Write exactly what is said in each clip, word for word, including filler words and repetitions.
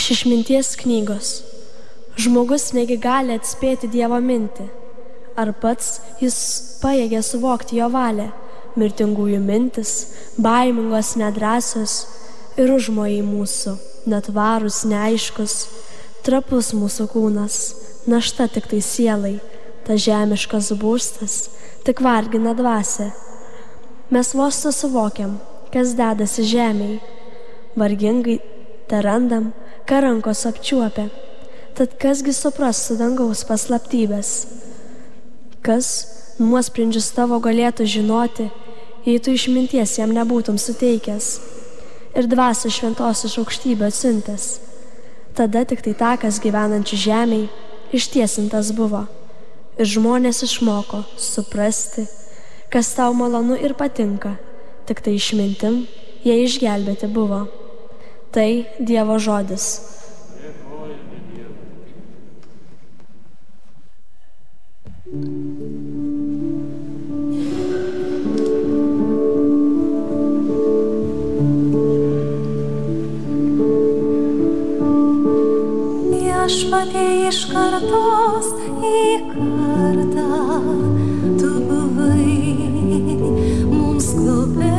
Iš Išminties knygos. Žmogus negi gali atspėti Dievo mintį. Ar pats jis pajėgia suvokti jo valią? Mirtingųjų mintis, baimingos, nedrąsios ir užmojai mūsų, netvarūs, neaiškus, trapus mūsų kūnas, našta tik tai sielai, ta žemiškas būstas, tik vargina dvasią. Mes vos to suvokiam, kas dedasi žemėj, vargingai te randam, ką rankos apčiuopia. Tad kasgi suprastų dangaus paslaptybės? Kas nuosprendžius tavo galėtų žinoti, jei tu išminties jam nebūtum suteikęs ir dvasios šventos iš aukštybių atsiuntęs? Tada tik tai takas gyvenančių žemėj ištiesintas buvo ir žmonės išmoko suprasti, kas tau malonu ir patinka, tik tai išmintim jie išgelbėti buvo. Tai Dievo žodis. Viešpatie iš kartos į kartą tu buvai mums globėjas.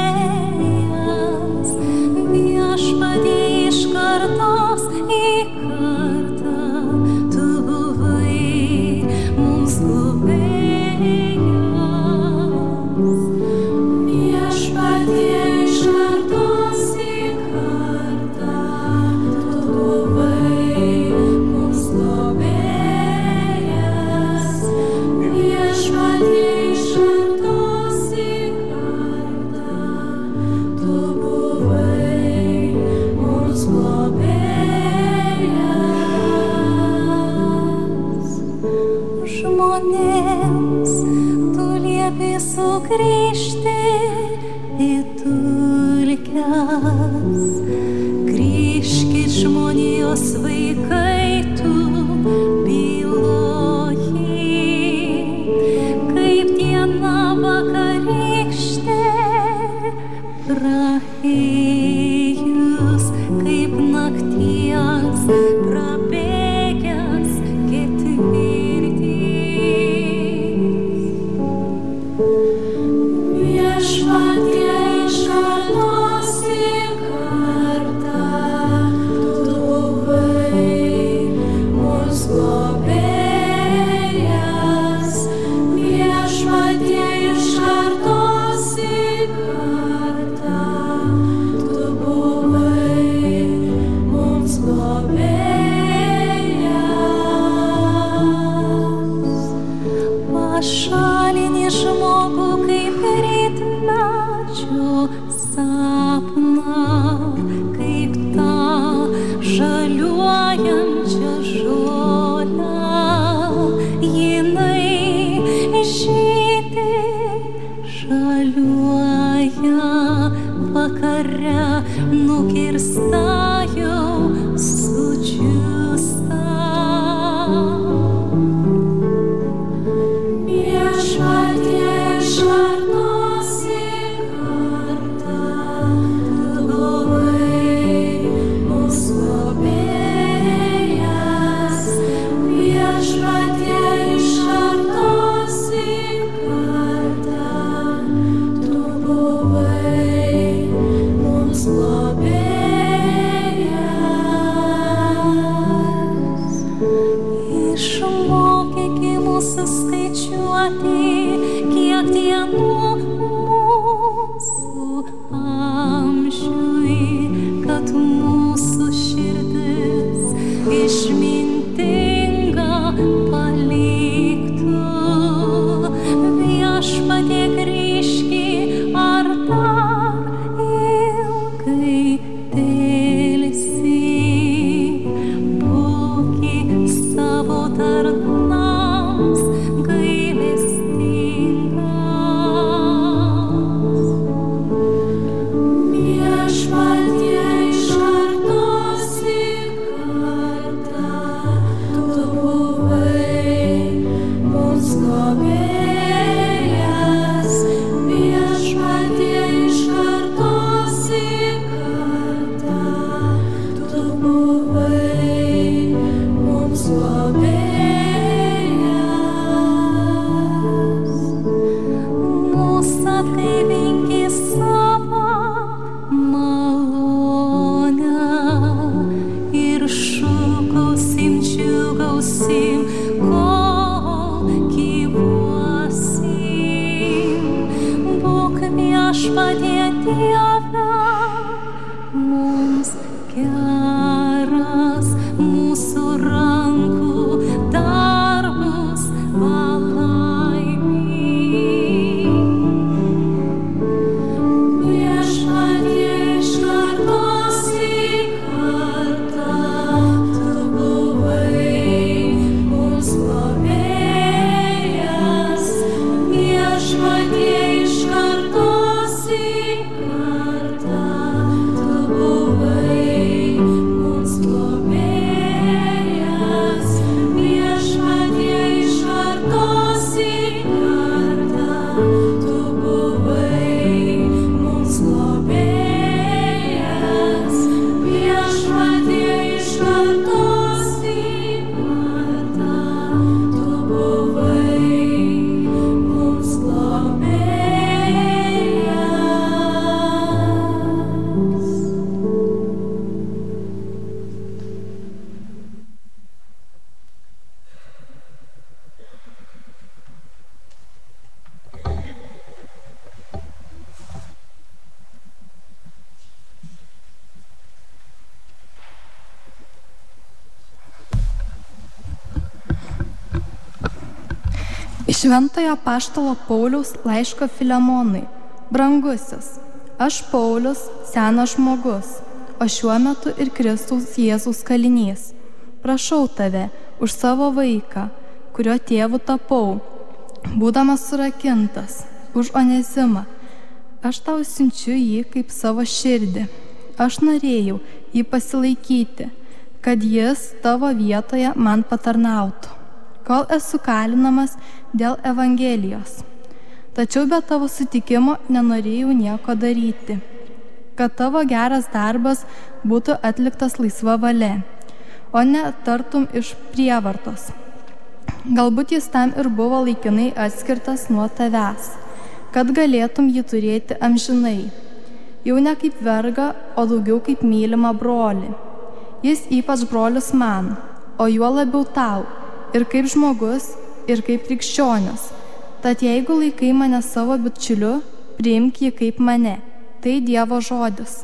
Viešpatie iš kartos į kartą tu buvai mums globėjas. Viešpatie iš kartos į kartą tu buvai mums globėjas. Viešpatie iš kartos į kartą tu buvai mums globėjas. Žmonėms tu liepi sugrįžti į dulkes. Grįžkit žmonijos vaikai, tu byloji, kaip diena vakarykštė praėjus, kaip nakties prabėgęs ketvirtis. Viešpatie iš kartos į kartą tu buvai mums globėjas. Viešpatie iš kartos į kartą tu buvai mums globėjas. Pašalini žmogų kaip rytmečio sapną, kaip tą žaliuojančią žolę. Jinai žydi, žaliuoja, vakare nukirsta jau sudžiūsta. Viešpatie iš kartos į kartą tu buvai mums globėjas. Viešpatie iš kartos į kartą tu buvai mums globėjas. Dieve, mums geras mūsų rankų darbus palaimink. Viešpatie iš kartos į kartą, tu buvai mums globėjas. Viešpatie iš kartos į kartą, tu buvai mums globėjas. Viešpatie iš kartos į kartą, tu buvai mums globėjas. Viešpatie iš kartos į kartą, tu buvai mums Iš Šventojo apaštalo Pauliaus laiško Filemonui. Brangusis, aš Paulius, senas žmogus, o šiuo metu ir Kristaus Jėzaus kalinys. Prašau tave už savo vaiką, kurio tėvu tapau, būdamas surakintas, už Onezimą. Aš tau siunčiu jį kaip savo širdį. Aš norėjau jį pasilaikyti, kad jis tavo vietoje man patarnautų, kol esu kalinamas dėl Evangelijos. Tačiau be tavo sutikimo nenorėjau nieko daryti, kad tavo geras darbas būtų atliktas laisva valia, o ne tartum iš prievartos. Galbūt jis tam ir buvo laikinai atskirtas nuo tavęs, kad galėtum jį turėti amžinai, jau ne kaip vergą, o daugiau kaip mylimą brolį. Jis ypač brolius man, o juo labiau tau, ir kaip žmogus, ir kaip krikščionis. Tad jeigu laikai mane savo bičiuliu, priimk jį kaip mane. Tai Dievo žodis.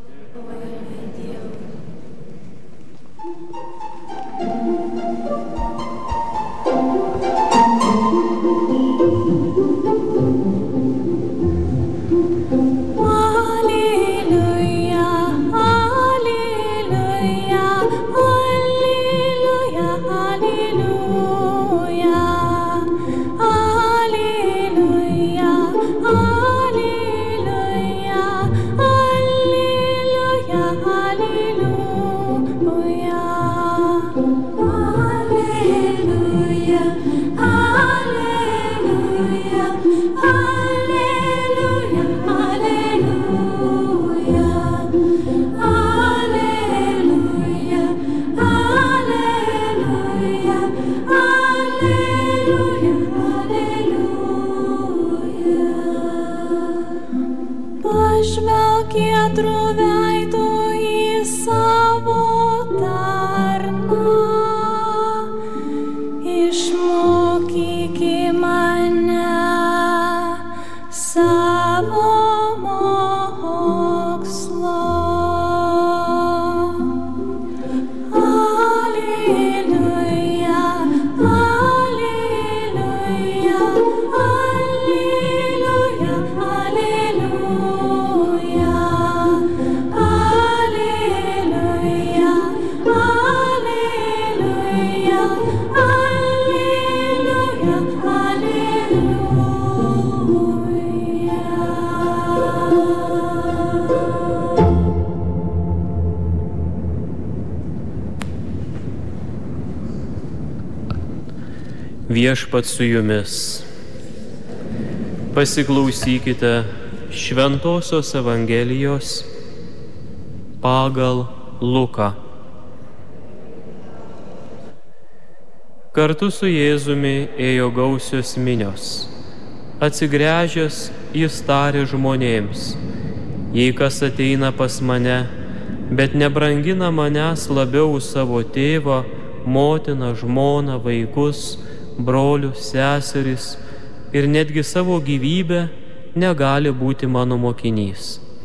Viešpats su jumis. Pasiklausykite Šventosios Evangelijos pagal Luką. Kartu su Jėzumi ėjo gausios minios. Atsigręžęs, jis tarė žmonėms: jei kas ateina pas mane, bet nebrangina manęs labiau už savo tėvą, motiną, žmoną, vaikus, brolius, seseris ir netgi savo gyvybę, negali būti mano mokinys.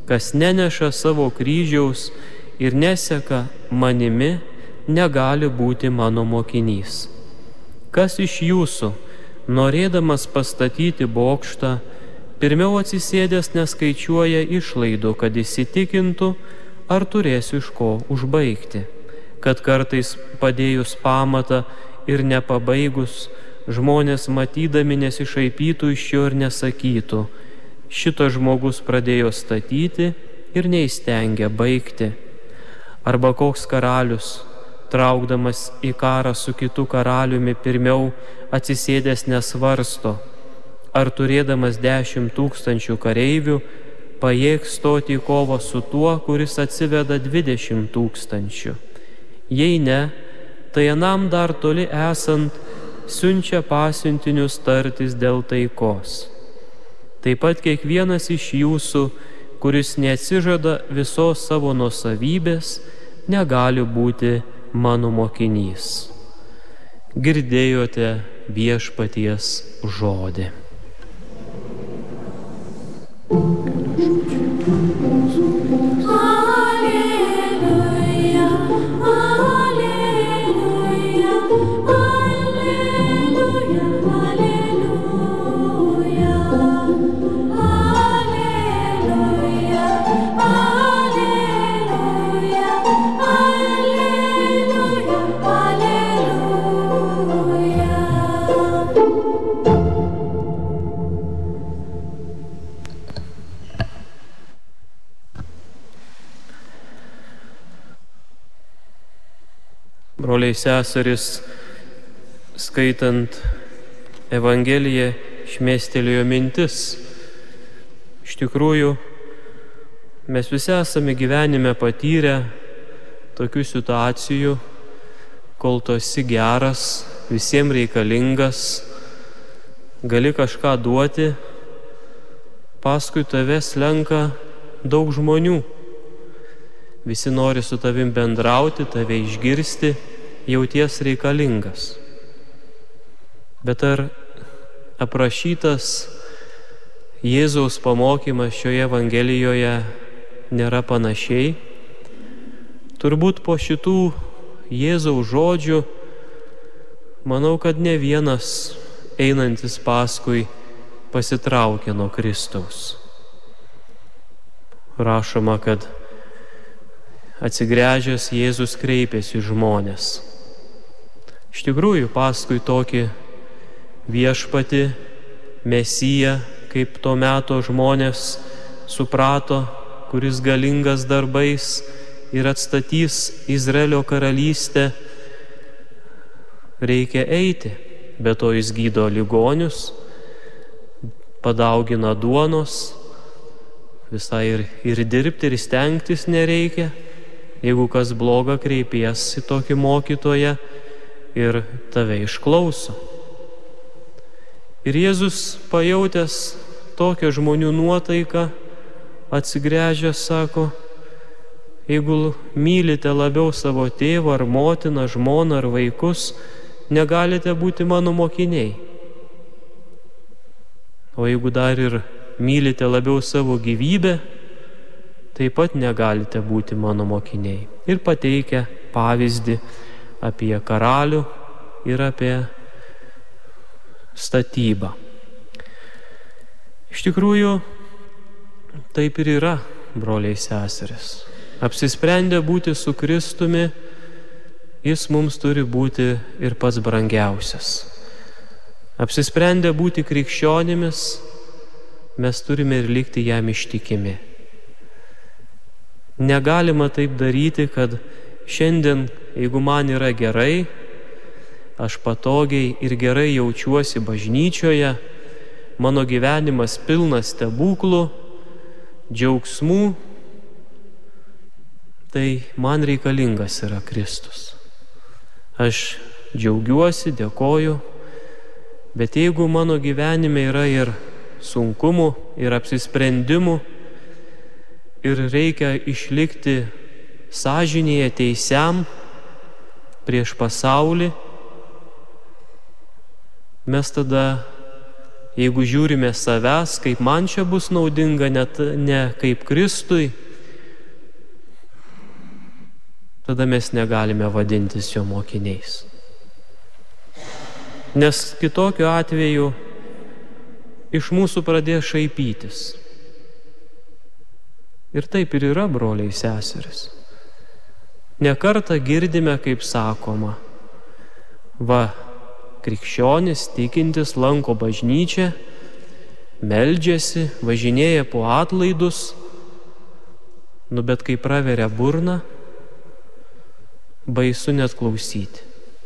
Kas neneša savo kryžiaus ir neseka manimi, negali būti mano mokinys. Kas iš jūsų, norėdamas pastatyti bokštą, pirmiau atsisėdęs neskaičiuoja išlaidų, kad įsitikintų, ar turėsiu iš ko užbaigti, kad kartais padėjus pamatą ir nepabaigus, žmonės matydami nesišaipytų iš jo ir nesakytų, šitas žmogus pradėjo statyti ir neįstengia baigti. Arba koks karalius, traukdamas į karą su kitu karaliumi, pirmiau atsisėdęs nesvarsto, ar turėdamas dešimt tūkstančių kareivių, pajėgs stoti į kovą su tuo, kuris atsiveda dvidešimt tūkstančių. Jei ne, tai anam dar toli esant siunčia pasiuntinius tartis dėl taikos. Taip pat kiekvienas iš jūsų, kuris neatsižada visos savo nuosavybės, negali būti mano mokinys. Girdėjote viešpaties žodį. Alleluja, alleluja, alleluja, alleluja, alleluja, alleluja, Broliai seserys, skaitant Evangeliją, šmėstelėjo mintis. Iš tikrųjų, mes visi esame gyvenime patyrę tokių situacijų, kol tu esi geras, visiems reikalingas, gali kažką duoti, paskui tave slenka daug žmonių. Visi nori su tavim bendrauti, tave išgirsti, jauties reikalingas. Bet ar aprašytas Jėzaus pamokymas šioje Evangelijoje nėra panašiai? Turbūt po šitų Jėzaus žodžių, manau, kad ne vienas einantis paskui pasitraukė nuo Kristaus. Rašoma, kad atsigręžęs Jėzus kreipėsi žmonės. Iš tikrųjų, paskui tokį viešpatį, Mesiją, kaip to meto žmonės suprato, kuris galingas darbais ir atstatys Izraelio karalystę, reikia eiti. Be to jis gydo ligonius, padaugina duonos, visai ir, ir dirbti, ir stengtis nereikia. Jeigu kas bloga, kreipies į tokį mokytoją ir tave išklauso. Ir Jėzus, pajautęs tokią žmonių nuotaiką, atsigręžęs sako, jeigu mylite labiau savo tėvą ar motiną, žmoną ar vaikus, negalite būti mano mokiniai. O jeigu dar ir mylite labiau savo gyvybę, taip pat negalite būti mano mokiniai. Ir pateikia pavyzdį apie karalių ir apie statybą. Iš tikrųjų, taip ir yra, broliai seserys. Apsisprendę būti su Kristumi, jis mums turi būti ir pats brangiausias. Apsisprendę būti krikščionimis, mes turime ir likti jam ištikimi. Negalima taip daryti, kad šiandien, jeigu man yra gerai, aš patogiai ir gerai jaučiuosi bažnyčioje, mano gyvenimas pilnas stebuklų, džiaugsmų, tai man reikalingas yra Kristus. Aš džiaugiuosi, dėkoju, bet jeigu mano gyvenime yra ir sunkumų, ir apsisprendimų, ir reikia išlikti sąžinėje teisiam prieš pasaulį, mes tada jeigu žiūrime savęs, kaip man čia bus naudinga, net ne kaip Kristui, tada mes negalime vadintis jo mokiniais. Nes kitokiu atveju iš mūsų pradės šaipytis. Ir taip ir yra, broliai seserys. Nekartą girdime, kaip sakoma, va, krikščionis tikintis lanko bažnyčią, meldžiasi, važinėja po atlaidus, nu bet kai praveria burną, baisu net klausyti.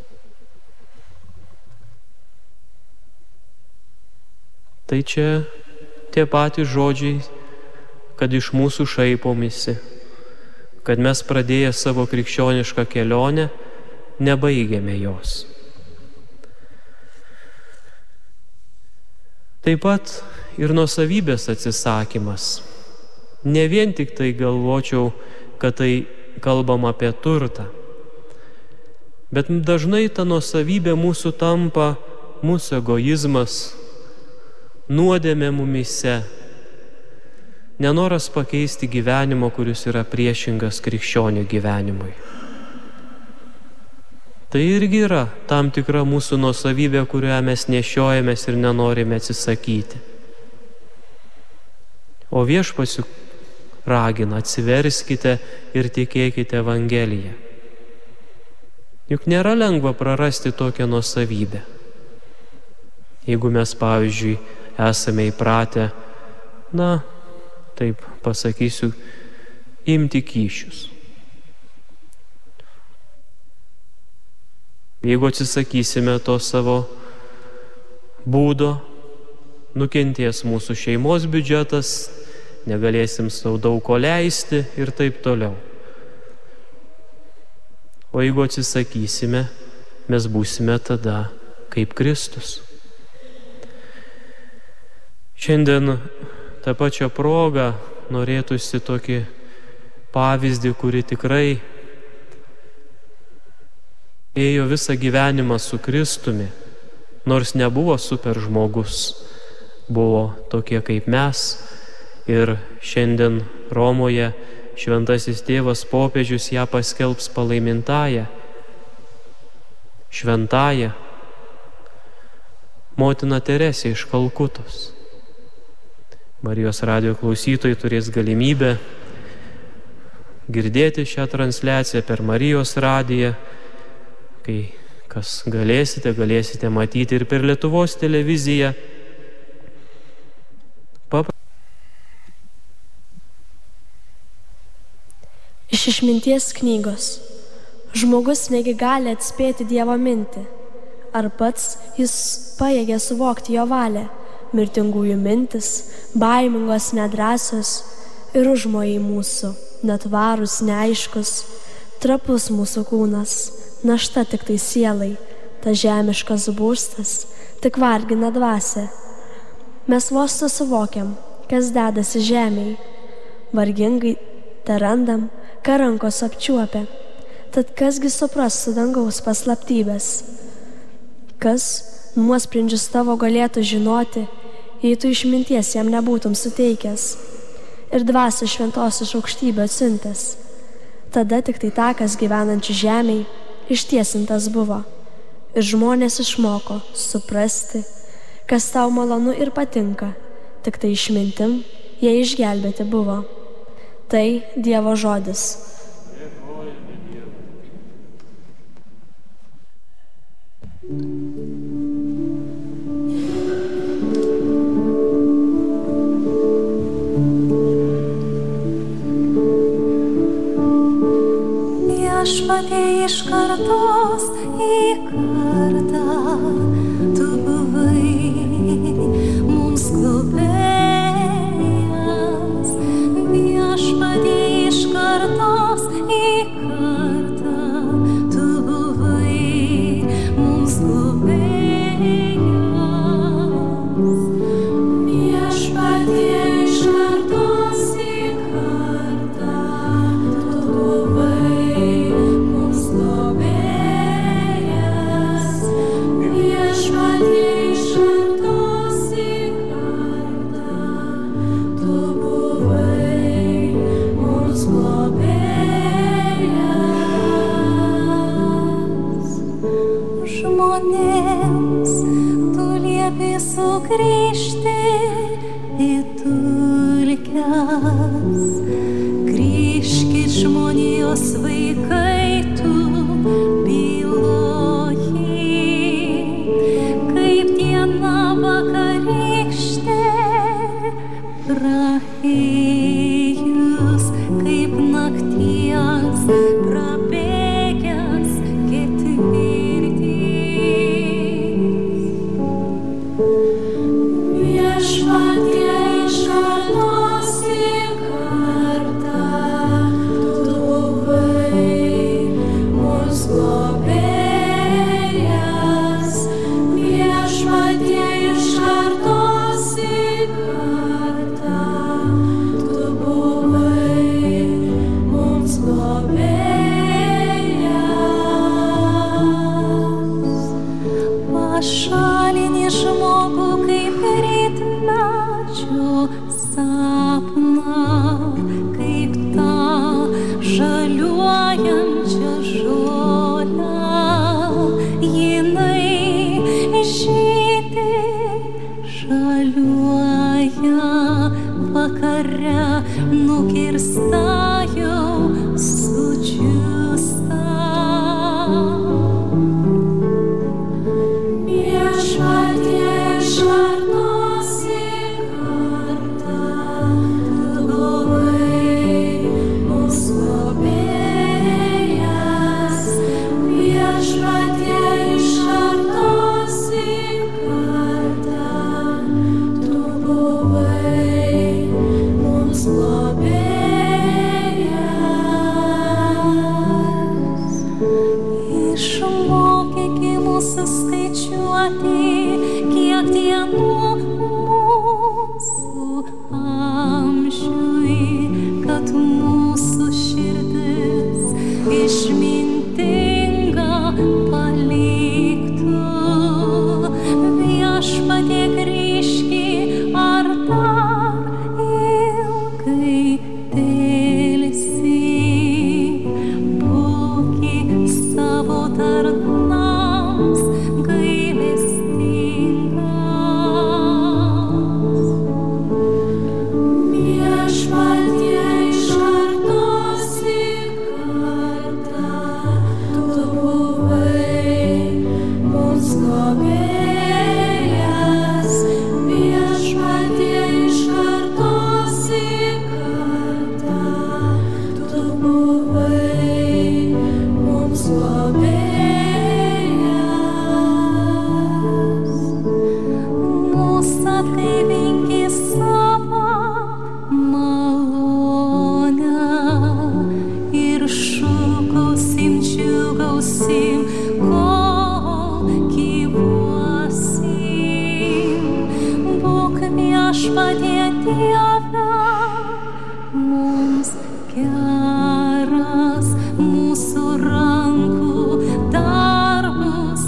Tai čia tie patys žodžiai, kad iš mūsų šaipomisi, kad mes pradėję savo krikščionišką kelionę, nebaigėme jos. Taip pat ir nuosavybės atsisakymas. Ne vien tik tai galvočiau, kad tai kalbam apie turtą, bet dažnai ta nuosavybė mūsų tampa mūsų egoizmas, nuodėmė mumyse, nenoras pakeisti gyvenimo, kuris yra priešingas krikščionių gyvenimui. Tai irgi yra tam tikra mūsų nuosavybė, kurią mes nešiojamės ir nenorime atsisakyti. O Viešpats ragina, atsiverskite ir tikėkite Evangeliją. Juk nėra lengva prarasti tokią nuosavybę. Jeigu mes, pavyzdžiui, esame įpratę, na, taip pasakysiu, imti kyšius. Jeigu atsisakysime to savo būdo, nukentės mūsų šeimos biudžetas, negalėsim sau daug ko leisti ir taip toliau. O jeigu atsisakysime, mes būsime tada kaip Kristus. Šiandien tą pačią progą norėtųsi tokį pavyzdį, kuri tikrai ėjo visą gyvenimą su Kristumi, nors nebuvo super žmogus, buvo tokie kaip mes. Ir šiandien Romoje šventasis tėvas popiežius ją paskelbs palaimintąją, šventąją motiną Teresę iš Kalkutos. Marijos radijo klausytojai turės galimybę girdėti šią transliaciją per Marijos radiją, kai kas galėsite, galėsite matyti ir per Lietuvos televiziją. Papra... Iš išminties knygos. Žmogus negi gali atspėti Dievo mintį, ar pats jis pajėgia suvokti jo valią. Mirtingųjų mintis, baimingos, nedrąsios ir užmojai mūsų, netvarūs, neaiškus, trapus mūsų kūnas, našta tik tai sielai, ta žemiškas būstas, tik vargina dvasią. Mes vos to suvokiam, kas dedasi žemėj, vargingai te randam, ką rankos apčiuopia, tad kasgi suprastų dangaus paslaptybės, kas nuosprendžius tavo galėtų žinoti, jei tu išminties jam nebūtum suteikęs ir dvasios šventos iš aukštybių atsiuntęs. Tada tik tai takas gyvenančių žemėj ištiesintas buvo ir žmonės išmoko suprasti, kas tau malonu ir patinka, tik tai išmintim jie išgelbėti buvo. Tai Dievo žodis. Viešpatie iš kartos į kartą, tu buvai mums globėjas. Viešpatie iš kartos į kartą, tu buvai mums globėjas. Viešpatie iš kartos į kartą, tu buvai mums globėjas. Viešpatie grįžkit žmonijos vaikai, tu byloji, kaip diena vakarykštė praėjus, kaip nakties prabėgęs ketvirtis. Viešpatie iš kartos į kartą, tu buvai mūsų globėjas. Viešpatie iš kartos į kartą, tu buvai mums globėjas. Pašalini žmogų kaip rytmečio sapną, kaip tą žaliuojančią žolę. Jinai žydi, žaliuoja, vakare nukirsta jau sudžiūsta. Viešpatie iš kartos į kartą, tu buvai mūsų globėjas. Viešpatie iš kartos į kartą, tu buvai mums globėjas. Išmokyk mūsų skaičiuoti, kiek dienų mūsų amžiui, kad mūsų širdis išmintinga paliktų. Viešpatie grįžki, ar dar ilgai dėlsi, būki savo tarnams gailestingas. Viešpatie iš kartos į kartą, tu buvai mums globėjas. Viešpatie iš kartos į kartą, tu buvai mums globėjas. Mūsų atgaivinki savo malonę ir šūkausim, džiūgausim, kol gyvuosim. Būk Viešpatie Dieve mums geras, mūsų rankų darbus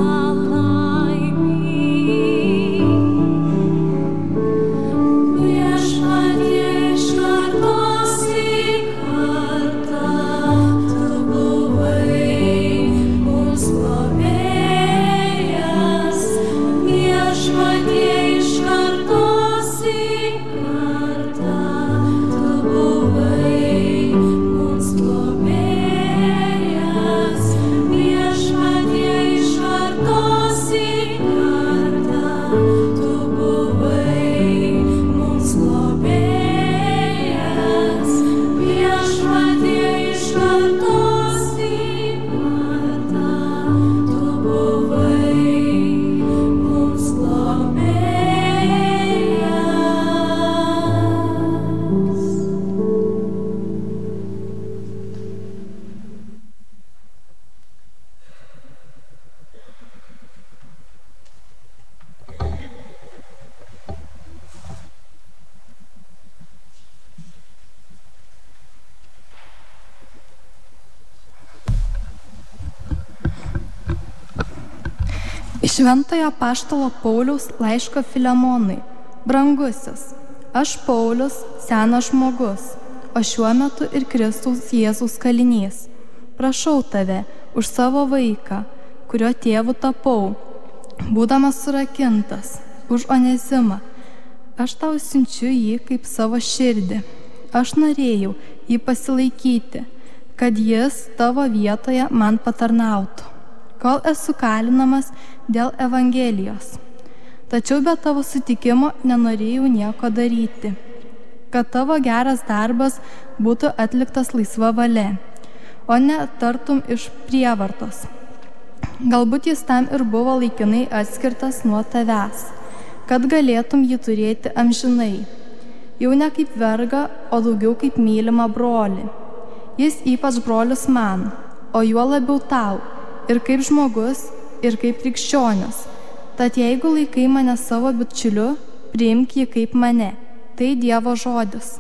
palaimink. Viešpatie iš kartos į kartą, tu buvai mums globėjas. Viešpatie iš kartos į kartą, tu buvai mums globėjas. Viešpatie iš kartos į kartą, tu buvai mums globėjas. Viešpatie iš kartos į kartą, tu buvai mums Šventojo apaštalo Pauliaus laiško Filemonui. Brangusis, aš Paulius, senas žmogus, o šiuo metu ir Kristaus Jėzaus kalinys. Prašau tave už savo vaiką, kurio tėvu tapau, būdamas surakintas, už Onezimą. Aš tau siunčiu jį kaip savo širdį. aš norėjau jį pasilaikyti, kad jis tavo vietoje man patarnautų, kol esu kalinamas dėl Evangelijos. Tačiau be tavo sutikimo nenorėjau nieko daryti, kad tavo geras darbas būtų atliktas laisva valia, o ne tartum iš prievartos. Galbūt jis tam ir buvo laikinai atskirtas nuo tavęs, kad galėtum jį turėti amžinai, jau ne kaip vergą, o daugiau kaip mylimą brolį. Jis ypač brolius man, o juo labiau tau, ir kaip žmogus, ir kaip krikščionis. Tad jeigu laikai mane savo bičiuliu, priimk jį kaip mane. Tai Dievo žodis.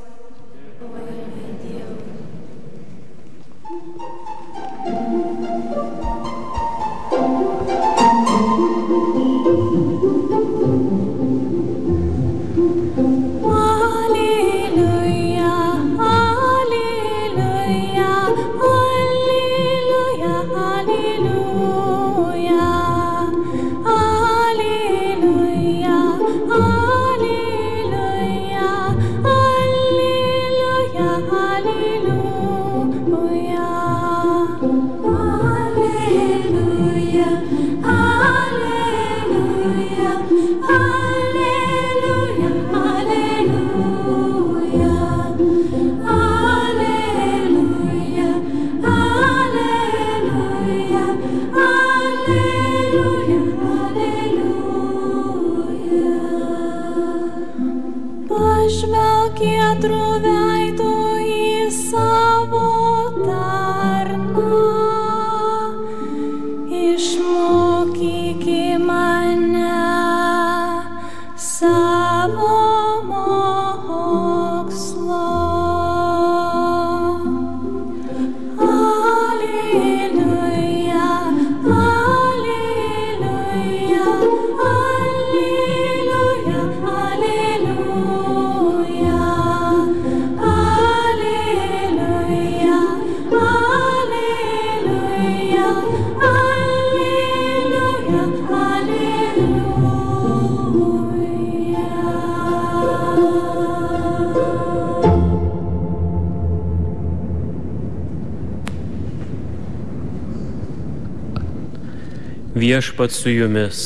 Viešpats su jumis.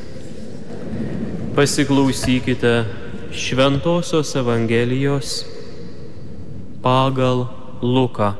Pasiklausykite Šventosios Evangelijos pagal Luką.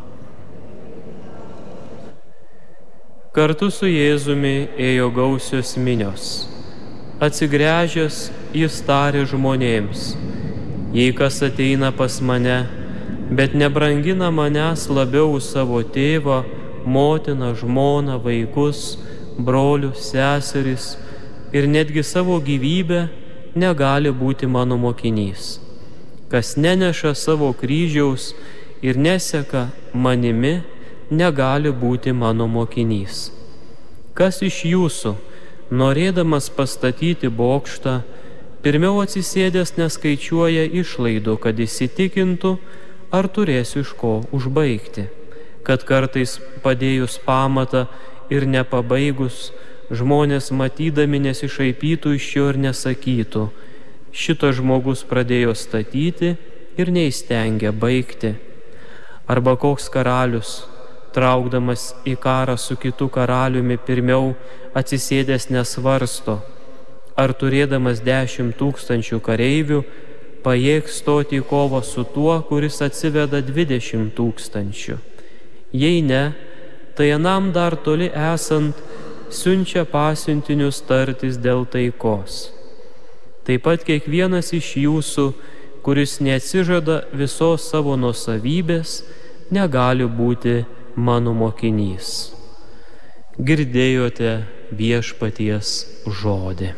Kartu su Jėzumi ėjo gausios minios. Atsigręžęs, jis tarė žmonėms: jei kas ateina pas mane, bet nebrangina manęs labiau savo tėvą, motiną, žmoną, vaikus, brolius, seseris ir netgi savo gyvybę, negali būti mano mokinys. Kas neneša savo kryžiaus ir neseka manimi, negali būti mano mokinys. Kas iš jūsų, norėdamas pastatyti bokštą, pirmiau atsisėdęs neskaičiuoja išlaidų, kad įsitikintų, ar turėsiu iš ko užbaigti, kad kartais padėjus pamatą ir nepabaigus, žmonės matydami nesišaipytų iš jo ir nesakytų: šitas žmogus pradėjo statyti ir neįstengia baigti. Arba koks karalius, traukdamas į karą su kitu karaliumi, pirmiau atsisėdęs nesvarsto, ar turėdamas dešimt tūkstančių kareivių pajėgs stoti į kovą su tuo, kuris atsiveda dvidešimt tūkstančių. Jei ne, tai anam dar toli esant siunčia pasiuntinius tartis dėl taikos. Taip pat kiekvienas iš jūsų, kuris neatsižada visos savo nuosavybės, negali būti mano mokinys. Girdėjote Viešpaties žodį.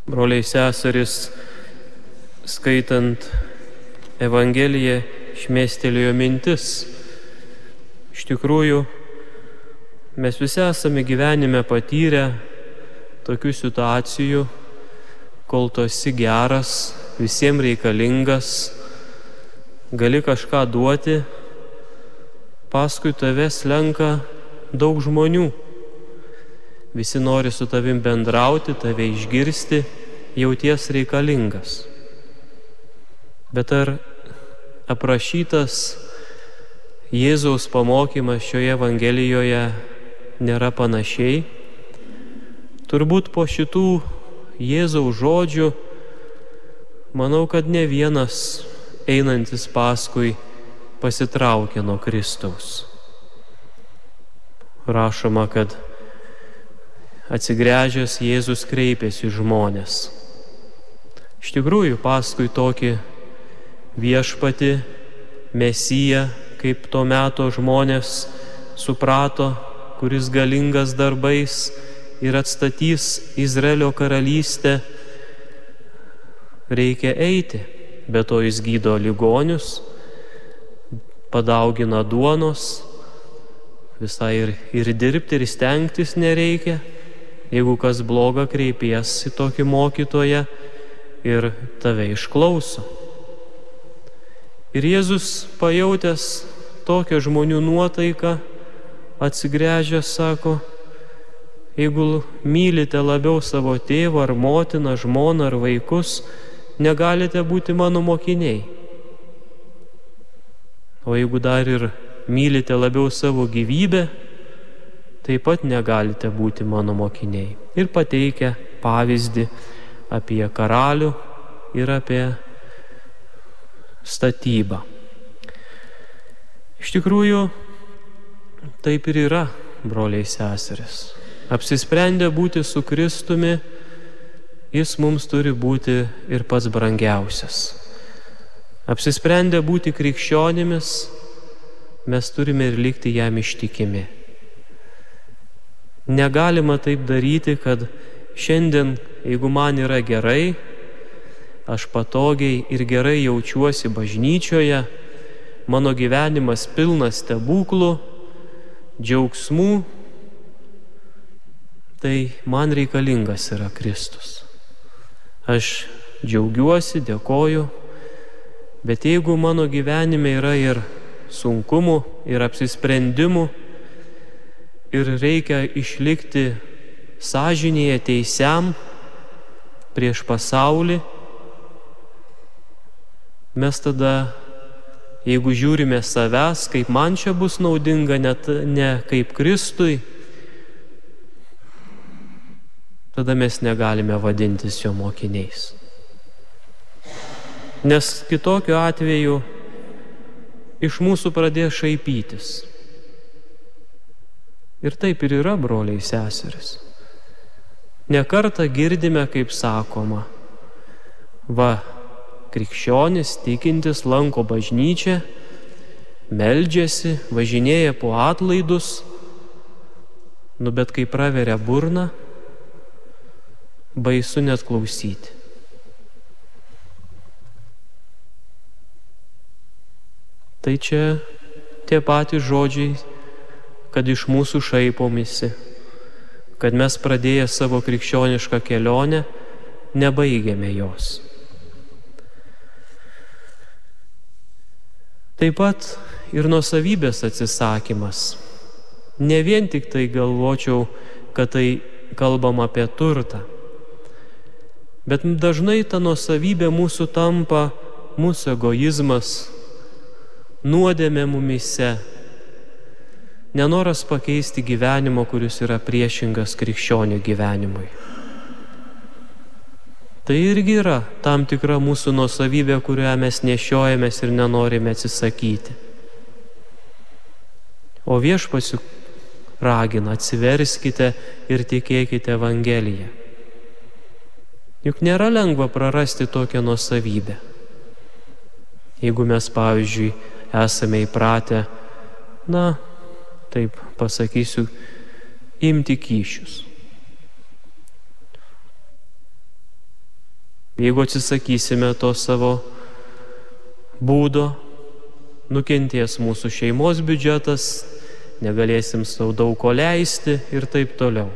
Broliai seserys, skaitant Evangeliją, šmėstelėjo mintis. Iš tikrųjų, mes visi esame gyvenime patyrę tokių situacijų, kol tu esi geras, visiems reikalingas, gali kažką duoti, paskui tave slenka daug žmonių. Visi nori su tavim bendrauti, tave išgirsti, jauties reikalingas. Bet ar aprašytas Jėzaus pamokymas šioje Evangelijoje nėra panašiai? Turbūt po šitų Jėzaus žodžių, manau, kad ne vienas einantis paskui pasitraukė nuo Kristaus. Rašoma, kad atsigręžęs Jėzus kreipėsi į žmones. Iš tikrųjų, paskui tokį viešpatį, Mesiją, kaip to meto žmonės suprato, kuris galingas darbais ir atstatys Izraelio karalystę, reikia eiti. Be to jis gydo ligonius, padaugina duonos, visai ir, ir dirbti, ir stengtis nereikia. Jeigu kas bloga, kreipies į tokį mokytoją ir tave išklauso. Ir Jėzus, pajautęs tokią žmonių nuotaiką, atsigręžęs sako, jeigu mylite labiau savo tėvą ar motiną, žmoną ar vaikus, negalite būti mano mokiniai. O jeigu dar ir mylite labiau savo gyvybę, taip pat negalite būti mano mokiniai. Ir pateikia pavyzdį apie karalių ir apie statybą. Iš tikrųjų, taip ir yra, broliai seserys. Apsisprendę būti su Kristumi, jis mums turi būti ir pats brangiausias. Apsisprendę būti krikščionimis, mes turime ir likti jam ištikimi. Negalima taip daryti, kad šiandien, jeigu man yra gerai, aš patogiai ir gerai jaučiuosi bažnyčioje, mano gyvenimas pilnas stebuklų, džiaugsmų, tai man reikalingas yra Kristus. Aš džiaugiuosi, dėkoju, bet jeigu mano gyvenime yra ir sunkumų, ir apsisprendimų, ir reikia išlikti sąžinėje teisiam prieš pasaulį, mes tada, jeigu žiūrime savęs, kaip man čia bus naudinga, net ne kaip Kristui, tada mes negalime vadintis jo mokiniais. Nes kitokiu atveju iš mūsų pradės šaipytis. Ir taip ir yra, broliai seserys. Ne kartą girdime, kaip sakoma, va, krikščionis tikintis lanko bažnyčią, meldžiasi, važinėja po atlaidus, nu bet kai praveria burną, baisu net klausyti. Tai čia tie patys žodžiai, kad iš mūsų šaipomisi, kad mes pradėję savo krikščionišką kelionę, nebaigėme jos. Taip pat ir nuosavybės atsisakymas. Ne vien tik tai galvočiau, kad tai kalbam apie turtą, bet dažnai ta nuosavybė mūsų tampa mūsų egoizmas, nuodėmė mumyse, nenoras pakeisti gyvenimo, kuris yra priešingas krikščionių gyvenimui. Tai irgi yra tam tikra mūsų nuosavybė, kurią mes nešiojamės ir nenorime atsisakyti. O viešpats ragina, atsiverskite ir tikėkite Evangeliją. Juk nėra lengva prarasti tokią nuosavybę. Jeigu mes, pavyzdžiui, esame įpratę, na, taip pasakysiu, imti kyšius. Jeigu atsisakysime to savo būdo, nukentės mūsų šeimos biudžetas, negalėsim sau daug ko leisti ir taip toliau.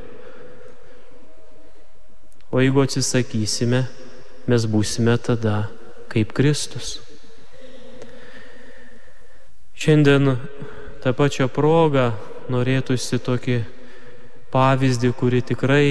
O jeigu atsisakysime, mes būsime tada kaip Kristus. Šiandien tą pačią progą norėtųsi tokį pavyzdį, kuri tikrai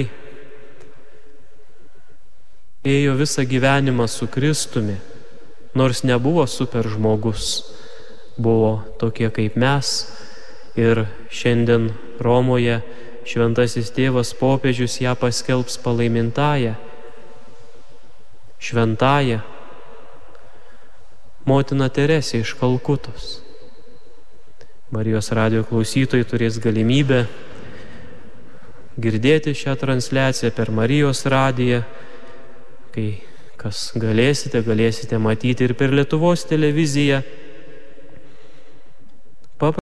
ėjo visą gyvenimą su Kristumi, nors nebuvo super žmogus, buvo tokie kaip mes. Ir šiandien Romoje šventasis tėvas popiežius ją paskelbs palaimintąją, šventąją motiną Teresę iš Kalkutos. Marijos radijo klausytojai turės galimybę girdėti šią transliaciją per Marijos radiją, kai kas galėsite, galėsite matyti ir per Lietuvos televiziją.